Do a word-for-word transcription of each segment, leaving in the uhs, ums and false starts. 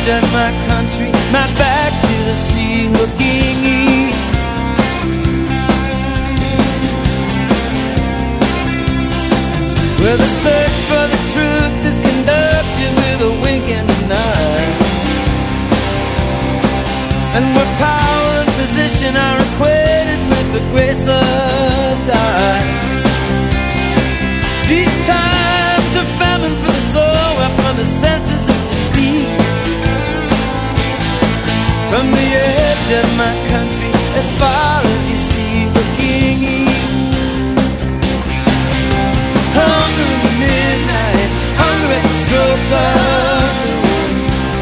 edge of my country, my back to the sea, looking east. Where the search for the truth is conducted with a wink and an eye, and where power and position are equated with the grace of God. These times of famine for the soul, upon the senses of defeat. From the edge of my country, as far as you see, looking east. Hunger in the midnight, hunger at the stroke of the moon.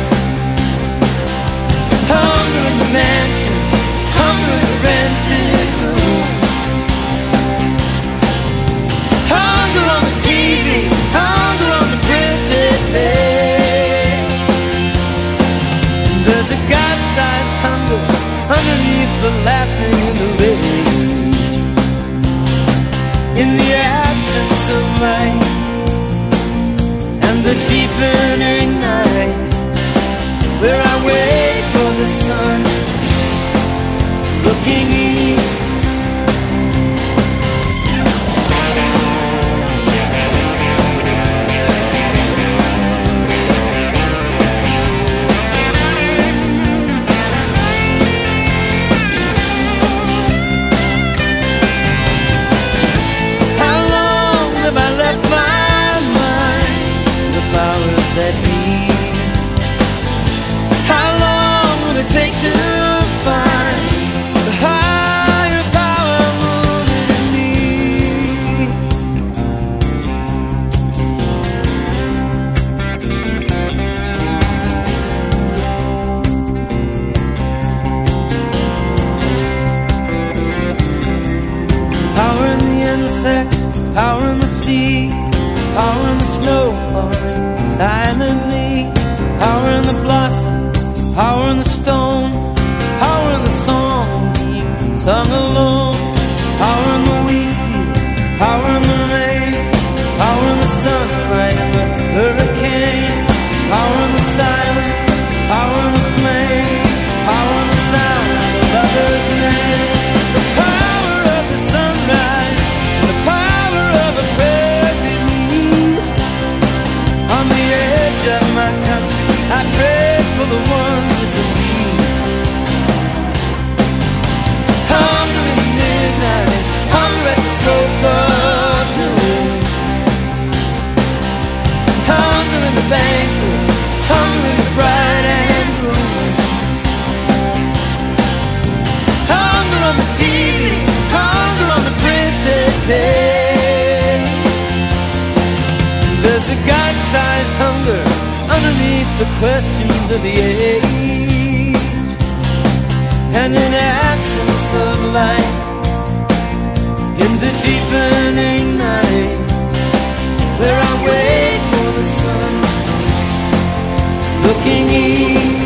Hunger in the mansion, hunger in the rented room. Hunger on the T V, hunger on the printed page. There's a God-sized hunger underneath the laughing and the rage. In the absence of light and the deepening night, where I wait for the sun, looking east. That be? How long will it take to find the higher power moving in me? Power in the insect, power in the sea, power in the snow falling silently, power in the blossom, power in the stone, power in the song being sung alone, power in the wheat field, power in the rain, power in the sunlight and the hurricane, power in the silence, power in the flame, power in the sound of others' name, the power of the sunrise, the power of a perfect east. On the edge of my country, I pray for the ones with the least. Hunger in the midnight, hunger at the stroke of noon. Hunger in the banquet, hunger in the bride and groom. Hunger on the T V, hunger on the printed page. There's a God-sized hunger underneath the questions of the age. And in absence of light, in the deepening night, where I wait for the sun, looking east.